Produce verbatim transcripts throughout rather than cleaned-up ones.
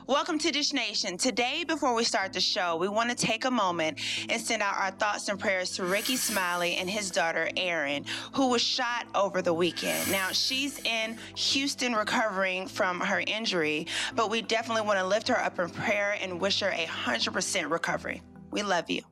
Welcome to Dish Nation. Today, before we start the show, we want to take a moment and send out our thoughts and prayers to Ricky Smiley and his daughter, Erin, who was shot over the weekend. Now, she's in Houston recovering from her injury, but we definitely want to lift her up in prayer and wish her a one hundred percent recovery. We love you.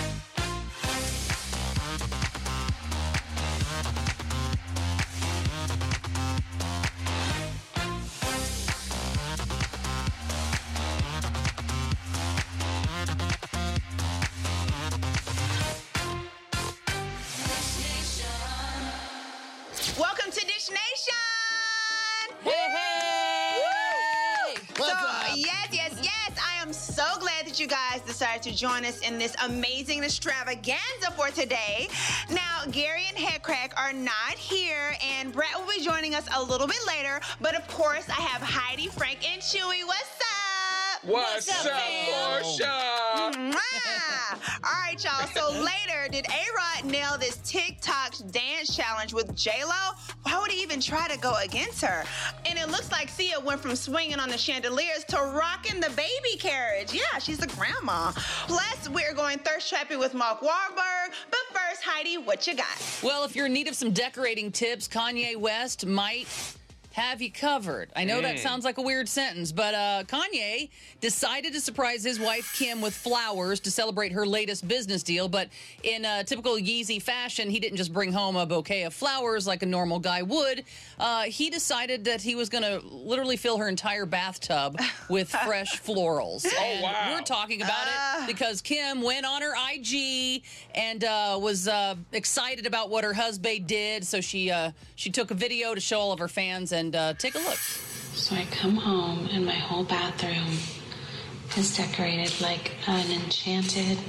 Welcome to Dish Nation! Hey, hey! So, yes, yes, yes, I am so glad that you guys decided to join us in this amazing extravaganza for today. Now, Gary and Headcrack are not here, and Brett will be joining us a little bit later, but of course, I have Heidi, Frank, and Chewy. What's up? What's, What's up, up Portia? Mwah! All right, y'all. So later, did A-Rod nail this TikTok dance challenge with J-Lo? Why would he even try to go against her? And it looks like Sia went from swinging on the chandeliers to rocking the baby carriage. Yeah, she's a grandma. Plus, we're going thirst trapping with Mark Wahlberg. But first, Heidi, what you got? Well, if you're in need of some decorating tips, Kanye West might have you covered. I know mm. that sounds like a weird sentence, but uh, Kanye decided to surprise his wife, Kim, with flowers to celebrate her latest business deal. But in uh, typical Yeezy fashion, he didn't just bring home a bouquet of flowers like a normal guy would. Uh, he decided that he was going to literally fill her entire bathtub with fresh florals. Oh, and wow. We're talking about uh. it because Kim went on her I G and uh, was uh, excited about what her husband did. So she, uh, she took a video to show all of her fans, and And uh, take a look. So I come home and my whole bathroom is decorated like an enchanted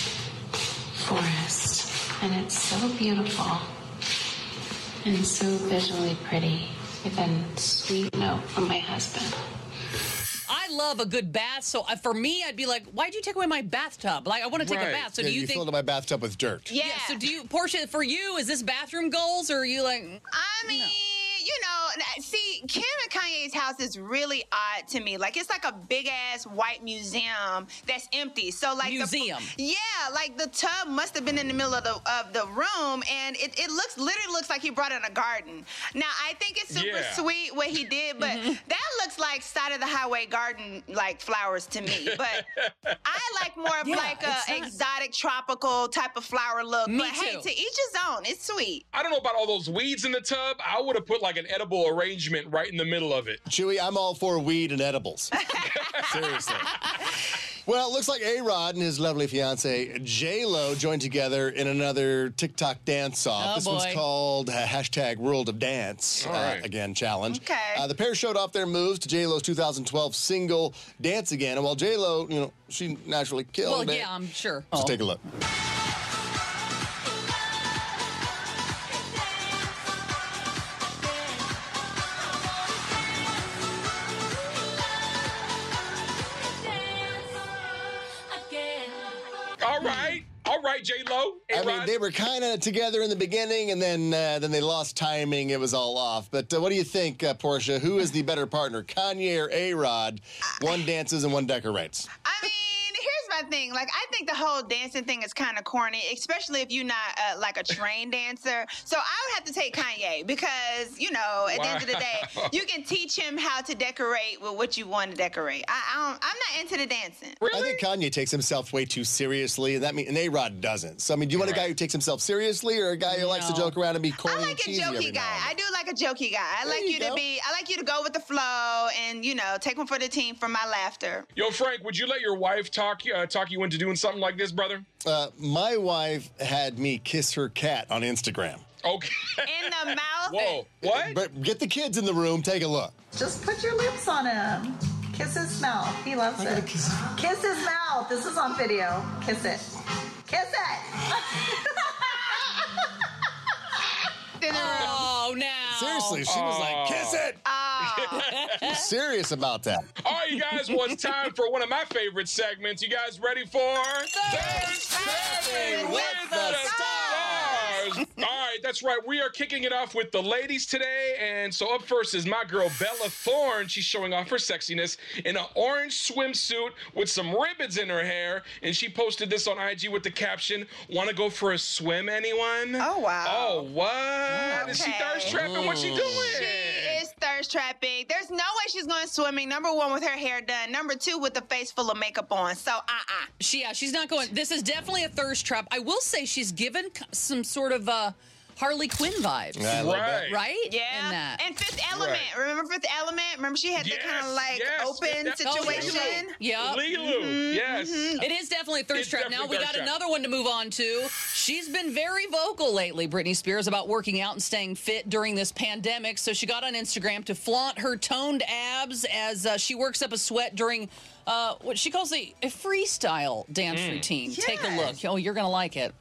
forest. And it's so beautiful and so visually pretty with a sweet note from my husband. I love a good bath, so uh, for me, I'd be like, why'd you take away my bathtub? Like, I want to take Right. a bath. So Yeah, do you, you think... filled up my bathtub with dirt. Yeah. Yeah, so do you... Portia, for you, is this bathroom goals, or are you like... I mean... No. You know, see, Kim and Kanye's house is really odd to me. Like, it's like a big-ass white museum that's empty. So, like... Museum. The, yeah, like, the tub must have been in the middle of the of the room, and it, it looks, literally looks like he brought in a garden. Now, I think it's super Yeah. sweet what he did, but that looks like side-of-the-highway garden, like, flowers to me. But I like more of, Yeah, like, a it's not- exotic, tropical type of flower look. Me but, hey, too. to each his own. It's sweet. I don't know about all those weeds in the tub. I would have put like an edible arrangement right in the middle of it. Chewy, I'm all for weed and edibles. Seriously. Well, it looks like A-Rod and his lovely fiance J-Lo joined together in another TikTok dance-off. Oh, this boy. one's called uh, hashtag World of Dance, All uh, right. again, challenge. Okay. Uh, the pair showed off their moves to J-Lo's two thousand twelve single Dance Again. And while J-Lo, you know, she naturally killed Well, it. yeah, I'm sure. Let's Oh. take a look. All right. All right, J-Lo. I mean, they were kind of together in the beginning, and then uh, then they lost timing. It was all off. But uh, what do you think, uh, Portia? Who is the better partner, Kanye or A-Rod? One dances and one decorates. I mean, here's my thing. Like, I think the whole dancing thing is kind of corny, especially if you're not uh, like a trained dancer. So I would have to take Kanye because, you know, at the end of the day, you can teach him how to decorate with what you want to decorate. I, I don't, I'm not into the dancing. I think Kanye takes himself way too seriously, and that mean, and A-Rod doesn't. So I mean, do you want a guy who takes himself seriously, or a guy who likes to No. joke around and be corny I like and a cheesy every jokey now guy. I and do like a jokey guy. I like you you to go. be, I like you to go with the flow and, you know, take one for the team for my laughter. Yo, Frank, would you let your wife talk uh, talk you into doing something like this, brother? then? Uh, my wife had me kiss her cat on Instagram. Okay. In the mouth. Whoa. What? But get the kids in the room. Take a look. Just put your lips on him. Kiss his mouth. He loves it. Kiss. kiss his mouth. This is on video. Kiss it. Kiss it. Oh, now. Seriously, she was like, "Kiss it." Oh. She's serious about that. All right, you guys. Well, it's time for one of my favorite segments. You guys ready for Thirst Trapping with the Stars? All right, that's right. We are kicking it off with the ladies today. And so up first is my girl, Bella Thorne. She's showing off her sexiness in an orange swimsuit with some ribbons in her hair. And she posted this on I G with the caption, "Want to go for a swim, anyone?" Oh, wow. Oh, what? Is she Okay. thirst trapping? What's she doing? She is thirst trapping. There's no way she's going swimming. Number one, with her hair done. Number two, with the face full of makeup on. So, uh-uh. She, yeah, she's not going. This is definitely a thirst trap. I will say she's given c- some sort of uh, Harley Quinn vibes, I love that. Right. right? Yeah. In that. And Fifth Element. Right. Remember Fifth Element? Remember she had Yes, the kind of like yes. open That- Oh, situation? yeah. Lilu, yes. It is definitely a thirst It's trap. Now definitely we thirst got trap. another one to move on to. She's been very vocal lately, Britney Spears, about working out and staying fit during this pandemic. So she got on Instagram to flaunt her toned abs as uh, she works up a sweat during uh, what she calls a, a freestyle dance Mm. routine. Take a Yes. look. Oh, you're going to like it.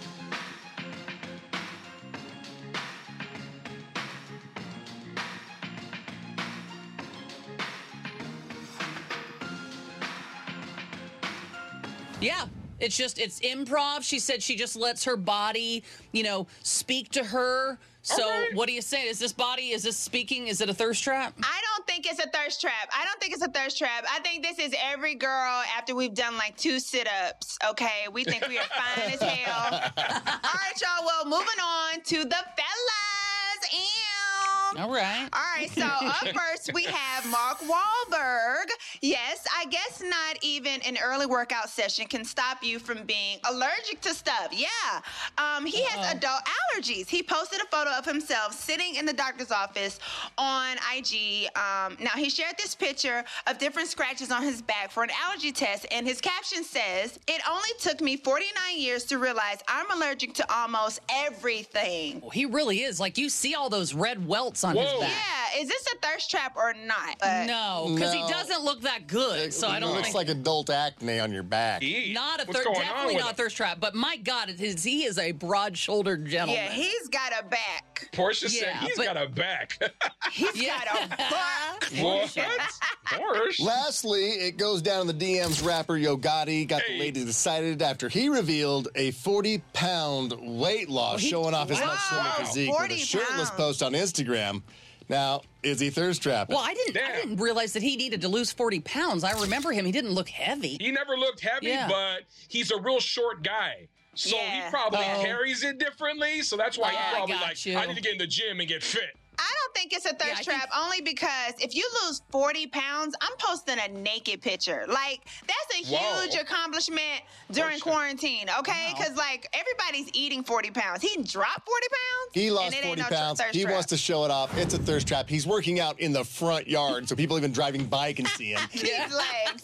Yeah. It's just, it's improv. She said she just lets her body, you know, speak to her. So Okay. what do you say? Is this body, is this speaking, is it a thirst trap? I don't think it's a thirst trap. I don't think it's a thirst trap. I think this is every girl after we've done like two sit-ups, okay? We think we are fine as hell. All right, y'all. Well, moving on to the fellas. Ew. All right. All right, so up first we have Mark Wahlberg. Yes, I guess not even an early workout session can stop you from being allergic to stuff. Yeah, um, he has Uh-oh. adult allergies. He posted a photo of himself sitting in the doctor's office on I G. Um, now, he shared this picture of different scratches on his back for an allergy test, and his caption says, "It only took me forty-nine years to realize I'm allergic to almost everything." Well, he really is. Like, you see all those red welts on his Whoa. back. Yeah, is this a thirst trap or not? Uh, No, because No. he doesn't look that good. So I don't looks think. like adult acne on your back. Eee, Not a what's third, going on definitely with not a him? thirst trap. But my God, it is, he is a broad-shouldered gentleman. Yeah, he's got a back. Portia said Yeah, he's but- got a back. He's Yeah. got a butt. What? Porsche? Lastly, it goes down in the D Ms. Rapper Yo Gotti got Hey. the ladies excited after he revealed a forty pound weight loss, he- showing off his Wow. much slimmer physique with a forty shirtless pounds. post on Instagram. Now, is he thirst trapping? Well, I didn't. I Damn. didn't realize that he needed to lose forty pounds. I remember him. He didn't look heavy. He never looked heavy, Yeah. but he's a real short guy. So Yeah. he probably Oh. carries it differently. So that's why Oh, I he's probably got like, you. I need to get in the gym and get fit. I don't think it's a thirst Yeah, I trap only because if you lose forty pounds, I'm posting a naked picture. Like, that's a Whoa. huge accomplishment during Portia. quarantine, okay? Wow. Because, like, everybody's eating forty pounds. He dropped forty pounds? He and lost it ain't forty no pounds. thirst He trap. wants to show it off. It's a thirst trap. He's working out in the front yard, so people even driving by can see him. These legs.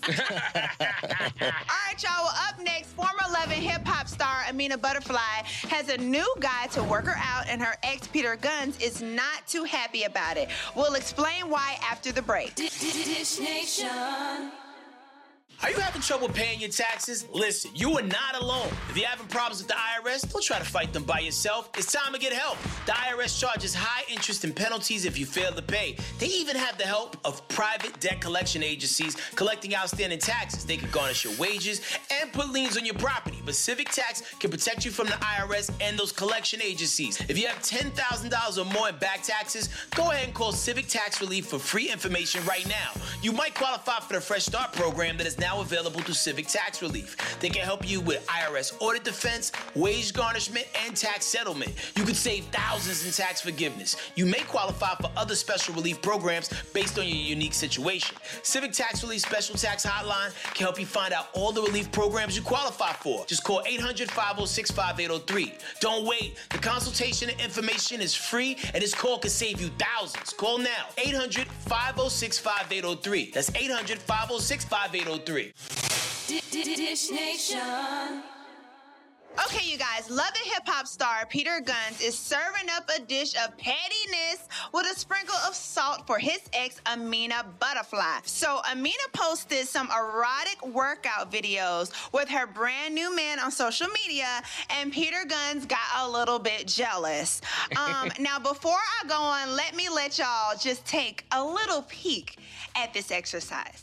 All right, y'all. Well, up next, former Eleven hip hop star Amina Butterfly has a new guy to work her out, and her ex Peter Guns is not too happy about it. We'll explain why after the break. Dish Nation. Are you having trouble paying your taxes? Listen, you are not alone. If you're having problems with the I R S, don't try to fight them by yourself. It's time to get help. The I R S charges high interest and penalties if you fail to pay. They even have the help of private debt collection agencies collecting outstanding taxes. They can garnish your wages and put liens on your property. But Civic Tax can protect you from the I R S and those collection agencies. If you have ten thousand dollars or more in back taxes, go ahead and call Civic Tax Relief for free information right now. You might qualify for the Fresh Start program that is now available through Civic Tax Relief. They can help you with I R S audit defense, wage garnishment, and tax settlement. You could save thousands in tax forgiveness. You may qualify for other special relief programs based on your unique situation. Civic Tax Relief Special Tax Hotline can help you find out all the relief programs you qualify for. Just call eight hundred, five oh six, five eight oh three. Don't wait. The consultation and information is free, and this call can save you thousands. Call now. eight hundred, five oh six, five eight oh three. That's eight hundred, five oh six, five eight oh three. Dish Nation. Okay, you guys, Love and Hip Hop star Peter Guns is serving up a dish of pettiness with a sprinkle of salt for his ex, Amina Butterfly. So, Amina posted some erotic workout videos with her brand new man on social media, and Peter Guns got a little bit jealous. Um, now, before I go on, let me let y'all just take a little peek at this exercise.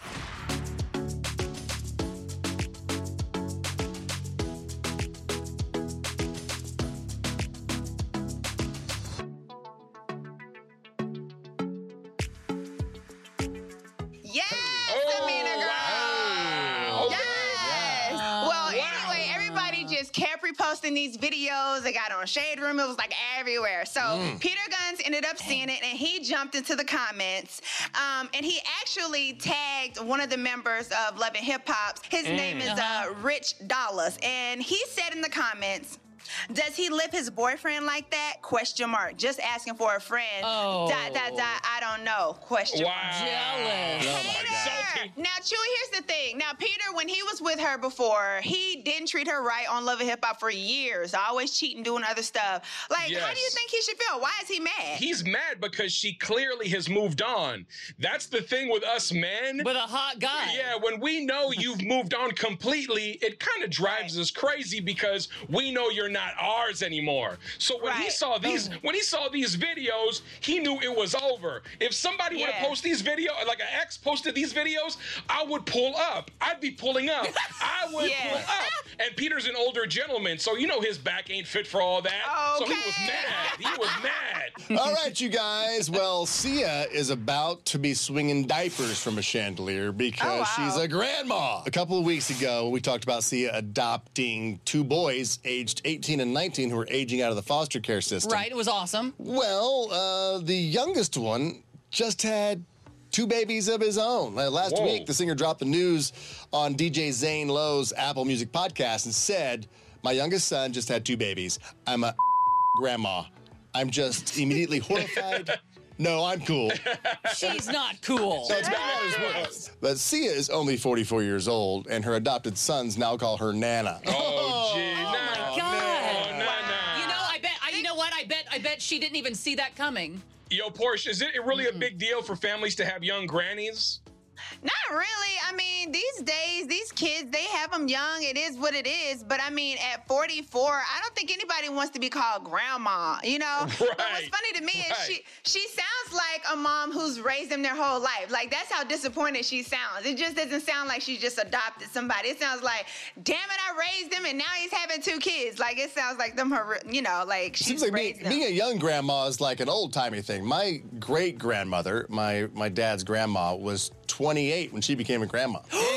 posting these videos. They got on Shade Room. It was like everywhere. So Mm. Peter Guns ended up seeing it, and he jumped into the comments. Um, and he actually tagged one of the members of Love and Hip Hop. His Mm. name is Uh-huh. uh, Rich Dollars. And he said in the comments, does he lip his boyfriend like that? Question mark. Just asking for a friend. Oh. Dot, dot, dot. I don't know. Question Wow. mark. Jealous. Oh, my God. Salty. Now, Chewy, here's the thing. Now, Peter, when he was with her before, he didn't treat her right on Love and Hip Hop for years. Always cheating, doing other stuff. Like, how do you Yes. think he should feel? Why is he mad? He's mad because she clearly has moved on. That's the thing with us men. With a hot guy. Yeah, when we know you've moved on completely, it kind of drives us crazy because we know you're not ours anymore. So when he Right. saw these, when he saw these videos, he knew it was over. If somebody would Yeah. have posted these videos, like an ex posted these videos, I would pull up. I'd be pulling up. I would Yeah. pull up. And Peter's an older gentleman, so you know his back ain't fit for all that. So he was Okay. mad. He was mad. All right, you guys. Well, Sia is about to be swinging diapers from a chandelier because Oh, wow. she's a grandma. A couple of weeks ago, we talked about Sia adopting two boys aged eighteen and nineteen who were aging out of the foster care system. Right, it was awesome. Well, uh, the youngest one just had two babies of his own. Uh, last Whoa. week, the singer dropped the news on D J Zane Lowe's Apple Music podcast and said, my youngest son just had two babies. I'm a grandma. I'm just immediately horrified. No, I'm cool. She's not cool. So it's make matters worse. But Sia is only forty-four years old, and her adopted sons now call her Nana. Oh, gee. Oh, my nah. God. Oh, nah, nah. You know, I bet. I, you know what? I bet. I bet she didn't even see that coming. Yo, Porsche, is it really a big deal for families to have young grannies? Not really. I mean, these days, these kids, they have them young. It is what it is. But I mean, at forty-four, I don't think anybody wants to be called grandma, you know? But what's Right. funny to me Right. is she she sounds like a mom who's raised them their whole life. Like, that's how disappointed she sounds. It just doesn't sound like she just adopted somebody. It sounds like, damn it, I raised him and now he's having two kids. Like, it sounds like them, her, you know, like she's Seems like raised being, them. being a young grandma is like an old-timey thing. My great-grandmother, my, my dad's grandma, was twenty-eight when she became a grandma.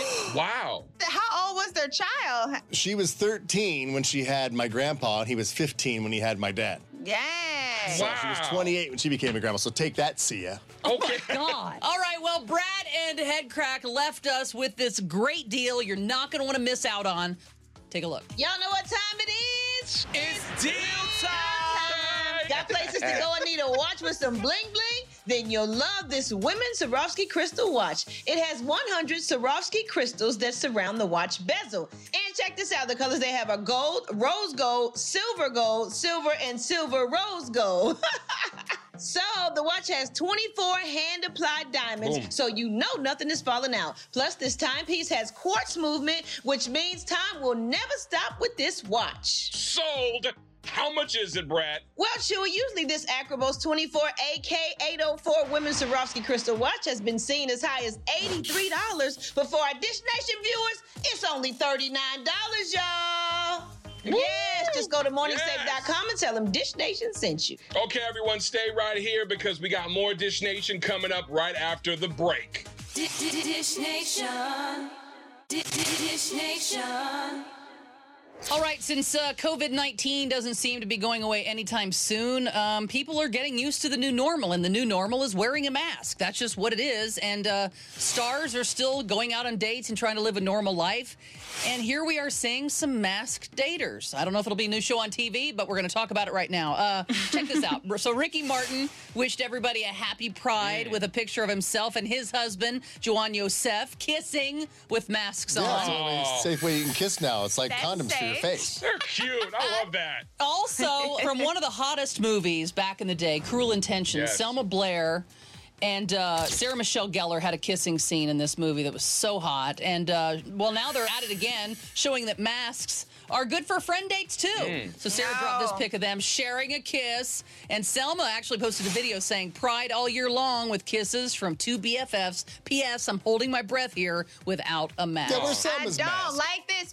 Wow. How old was their child? She was thirteen when she had my grandpa, and he was fifteen when he had my dad. Yeah. So she was Wow. twenty-eight when she became a grandma. So take that, Sia. Okay. God. All right. Well, Brad and Headcrack left us with this great deal you're not going to want to miss out on. Take a look. Y'all know what time it is? It's deal time. Got places to go and need a watch with some bling bling? Then you'll love this Women's Swarovski crystal watch. It has one hundred Swarovski crystals that surround the watch bezel. And check this out. The colors they have are gold, rose gold, silver gold, silver, and silver rose gold. So the watch has twenty-four hand-applied diamonds, Boom. so you know nothing is falling out. Plus, this timepiece has quartz movement, which means time will never stop with this watch. Sold. How much is it, Brad? Well, Chewy, usually this Acrobos twenty-four A K eight oh four Women's Swarovski crystal watch has been seen as high as eighty-three dollars, but for our Dish Nation viewers, it's only thirty-nine dollars, y'all. Yes, just go to morning save dot com and tell them Dish Nation sent you. Okay, everyone, stay right here because we got more Dish Nation coming up right after the break. Dish Nation. Dish Nation. All right, since uh, COVID nineteen doesn't seem to be going away anytime soon, um, people are getting used to the new normal, and the new normal is wearing a mask. That's just what it is, and uh, stars are still going out on dates and trying to live a normal life. And here we are seeing some masked daters. I don't know if it'll be a new show on T V, but we're going to talk about it right now. Uh, check this out. So Ricky Martin wished everybody a happy Pride with a picture of himself and his husband, Joan Yosef, kissing with masks Yeah, on. it's the only safe way you can kiss now. It's like That's condoms for your safe. face. They're cute. I love that. Also, from one of the hottest movies back in the day, Cruel Intentions, Yes. Selma Blair and uh, Sarah Michelle Gellar had a kissing scene in this movie that was so hot. And, uh, well, now they're at it again, showing that masks are good for friend dates, too. So Sarah No. brought this pic of them sharing a kiss. And Selma actually posted a video saying, Pride all year long with kisses from two B F Fs. P S. I'm holding my breath here without a mask. Yeah, where's I Selma's don't mask? like this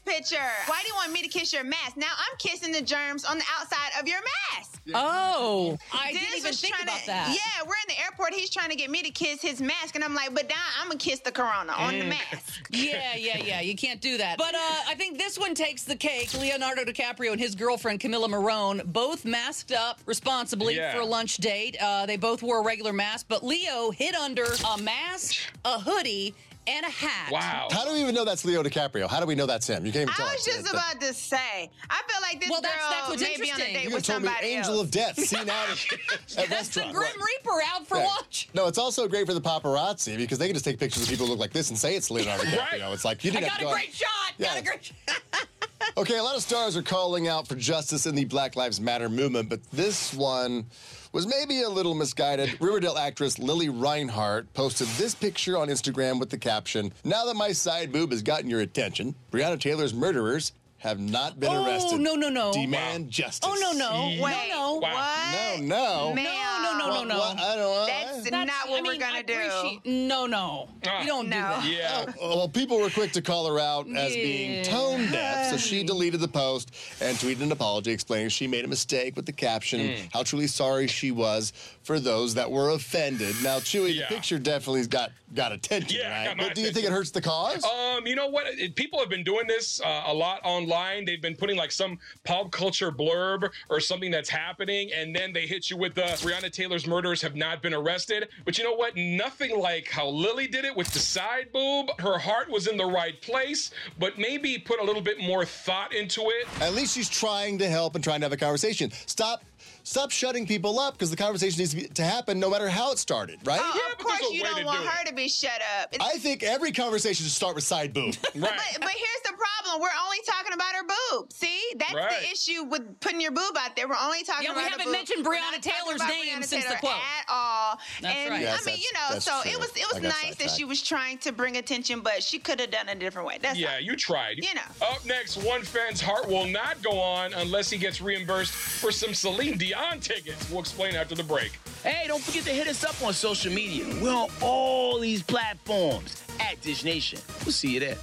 picture. Why do you want me to kiss your mask? Now I'm kissing the germs on the outside of your mask. Oh, I Dennis didn't even was think trying about to, that. Yeah, we're in the airport. He's trying to get me to kiss his mask, and I'm like, but now I'm gonna kiss the corona on the mask. Yeah, yeah, yeah. You can't do that. But uh, I think this one takes the cake. Leonardo DiCaprio and his girlfriend, Camilla Marone, both masked up responsibly Yeah. for a lunch date. Uh, they both wore a regular mask, but Leo hid under a mask, a hoodie, and a hat. Wow. How do we even know that's Leo DiCaprio? How do we know that's him? You can't even tell I us. was just That- about to say, I feel like this Well, girl that's- that's what's may be on a interesting. date You with told me somebody Angel else. of Death seen out at, at That's the restaurant. Grim Reaper out for Right. lunch. No, it's also great for the paparazzi because they can just take pictures of people who look like this and say it's Leonardo DiCaprio. Right. It's like you I didn't got have a to go great shot. Got Yeah. a great shot. Okay, a lot of stars are calling out for justice in the Black Lives Matter movement, but this one was maybe a little misguided. Riverdale actress Lily Reinhart posted this picture on Instagram with the caption, "Now that my side boob has gotten your attention, Breonna Taylor's murderers have not been Oh, arrested. no, no, no. Demand justice." Oh, no, no. Wait, no, no. what? No, no. Ma'am. No, no, no, What- no. what? I don't know. That's, That's- not what I we're mean, gonna I do. appreciate- No, no. Ah. You don't do No. that. Yeah. Well, people were quick to call her out as being Yeah. tone deaf, so she deleted the post and tweeted an apology explaining she made a mistake with the caption and how truly sorry she was for those that were offended. Now, Chewy, Yeah. the picture definitely got, got attention, Yeah, right? got my But do you think attention. it hurts the cause? Um, you know what? It- people have been doing this uh, a lot online. They've been putting like some pop culture blurb or something that's happening, and then they hit you with the Breonna Taylor's murderers have not been arrested. But you know what? Nothing like how Lily did it with the side boob. Her heart was in the right place, but maybe put a little bit more thought into it. At least she's trying to help and trying to have a conversation. Stop. Stop shutting people up because the conversation needs to, be, to happen no matter how it started, right? Oh, Yeah, of but there's course a you way don't to want do it. her to be shut up. It's- I think every conversation should start with side boob. Right. But, but here's the problem. We're only talking about her boob. See? That's Right. the issue with putting your boob out there. We're only talking Yeah, we about haven't her boob. mentioned We're Breonna not talking Taylor's about name Breonna since the Taylor quote. at all. That's and right. Yes, I mean, you that's- know, that's so true. it was it I was got nice that sidetracked. she was trying to bring attention, but she could have done it a different way. That's Yeah, all. you tried. You know. Up next, one fan's heart will not go on unless he gets reimbursed for some Celine Dion tickets. We'll explain after the break. Hey, don't forget to hit us up on social media. We're on all these platforms at Dish Nation. We'll see you there.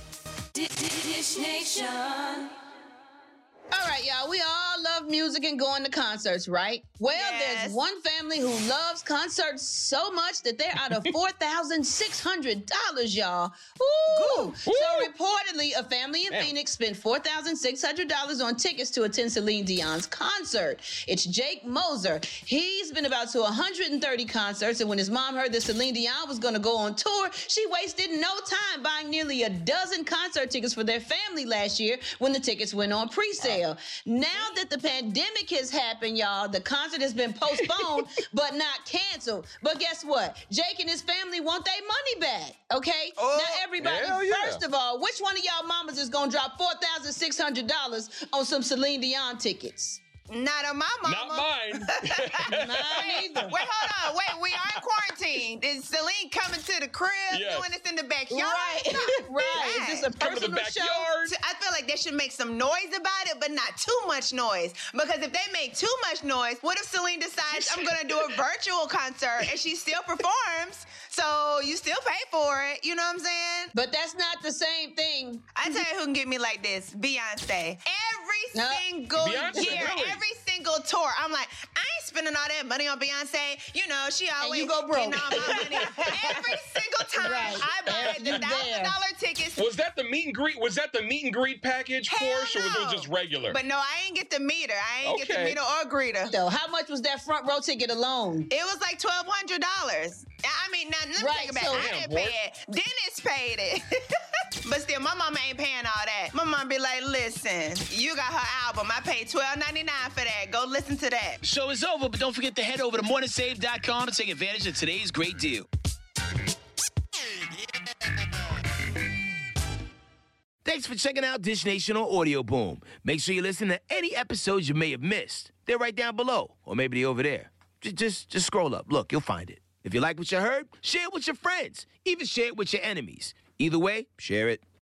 Dish Nation. All right, y'all. We all love music and going to concerts, right? Well, Yes. there's one family who loves concerts so much that they're out of four thousand six hundred dollars, y'all. Ooh. So reportedly, a family in Damn. Phoenix spent four thousand six hundred dollars on tickets to attend Celine Dion's concert. It's Jake Moser. He's been about to one hundred thirty concerts, and when his mom heard that Celine Dion was going to go on tour, she wasted no time buying nearly a dozen concert tickets for their family last year when the tickets went on pre-sale. Now that the pandemic has happened, y'all, the concert has been postponed but not canceled. But guess what? Jake and his family want their money back, okay? Oh, now, everybody, hell yeah. first of all, which one of y'all mamas is going to drop four thousand six hundred dollars on some Celine Dion tickets? Not on my mama. Not mine. Mine either. Wait, hold on. Wait, we are in quarantine. Is Celine coming to the crib Yes. doing this in the backyard? Right, right. Is this a Come to the personal show? backyard. So I feel like they should make some noise about it, but not too much noise. Because if they make too much noise, what if Celine decides I'm going to do a virtual concert and she still performs? So you still pay for it. You know what I'm saying? But that's not the same thing. I tell you who can get me like this: Beyonce. Every No. single Beyonce, year, really? every single tour, I'm like, I ain't spending all that money on Beyonce. You know, she always you go broke. getting all my money. Every single time Right. I buy You the there. thousand dollar tickets. Was that the meet and greet? Was that the meet and greet package, Hell Porsche, or was no. it just regular? But no, I ain't get the meter. I ain't get the Okay. meter or greeter. So how much was that front row ticket alone? It was like twelve hundred dollars. I mean, now let me Right, take it back. so- I Damn, didn't boy. pay it. Dennis paid it. But still, my mama ain't paying all that. My mama be like, listen, you got her album. I paid twelve ninety-nine for that. Go listen to that. Show is over, but don't forget to head over to morning save dot com to take advantage of today's great deal. Thanks for checking out Dish Nation on Audio Boom. Make sure you listen to any episodes you may have missed. They're right down below, or maybe they're over there. Just, just, just scroll up. Look, you'll find it. If you like what you heard, share it with your friends. Even share it with your enemies. Either way, share it.